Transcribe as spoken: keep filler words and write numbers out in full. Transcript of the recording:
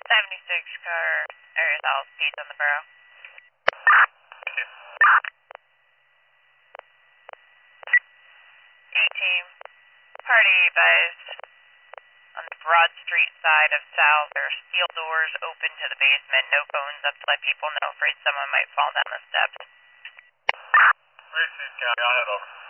seventy-six car, area south, speed on the borough. eighteen, party advised. On the Broad Street side of South, there are steel doors open to the basement, no phones up to let people know, afraid someone might fall down the steps. Mason County, on it over.